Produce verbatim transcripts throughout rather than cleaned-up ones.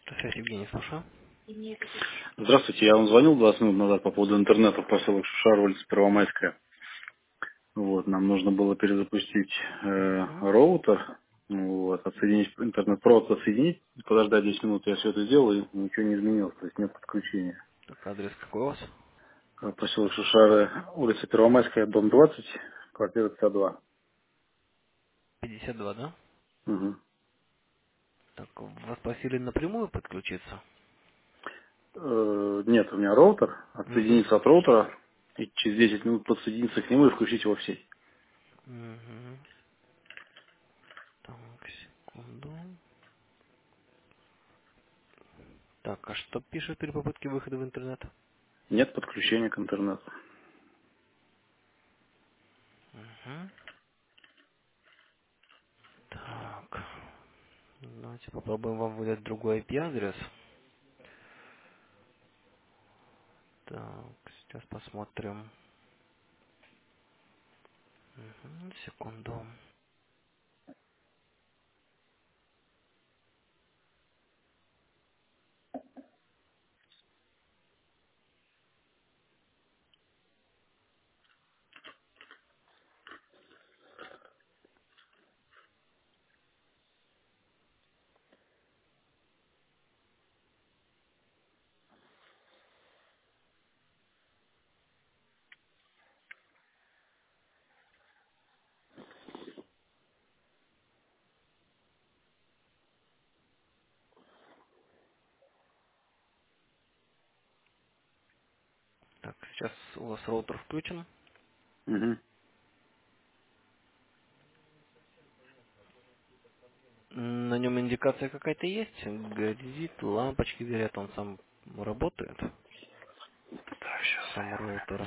Связь, Евгений, слушаю. Здравствуйте, я вам звонил двадцать минут назад по поводу интернета в поселок Шушар, улица Первомайская. Вот, нам нужно было перезапустить э, Угу. роутер, вот, отсоединить интернет-провод, отсоединить, подождать десять минут, я все это сделал, и ничего не изменилось, то есть нет подключения. Так, адрес какой у вас? Э, Поселок Шушары, улица Первомайская, дом двадцать, квартира пятьдесят два. пятьдесят два, да? Мгм. Так, вас просили напрямую подключиться? Э, нет, у меня роутер, Угу. отсоединиться от роутера, и через десять минут подсоединиться к нему и включить его в сеть. Угу. Так, секунду. Так, а что пишет при попытке выхода в интернет? Нет подключения к интернету. Угу. Так, давайте попробуем вам выдать другой ай пи-адрес. Так, сейчас посмотрим. Угу, секунду. Так, сейчас у вас роутер включен. Мгм. На нем индикация какая-то есть? Горит, лампочки горят, он сам работает? Так, сейчас. Сам роутер.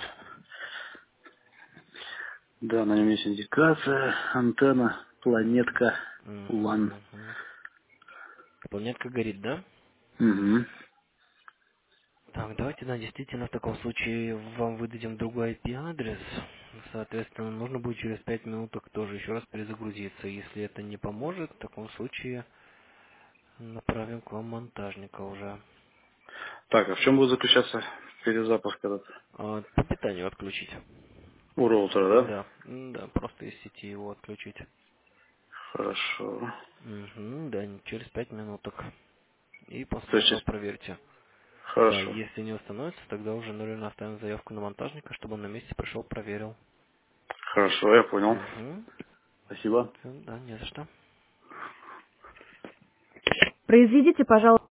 Да, на нем есть индикация, антенна, планетка, Угу, лан. угу. Планетка горит, да? Угу. Так, давайте, да, действительно, в таком случае вам выдадим другой ай пи-адрес. Соответственно, нужно будет через пять минуток тоже еще раз перезагрузиться. Если это не поможет, в таком случае направим к вам монтажника уже. Так, а в чем будет заключаться перезапуск этот? А, по питанию отключить. У роутера, да? Да, м, да, просто из сети его отключить. Хорошо. Угу, да, через пять минуток. И То после есть, этого есть- проверьте. Да, хорошо. если не установится, тогда уже, наверное, оставим заявку на монтажника, чтобы он на месте пришел, проверил. Хорошо, я понял. Угу. Спасибо. Да, не за что. Произведите, пожалуйста.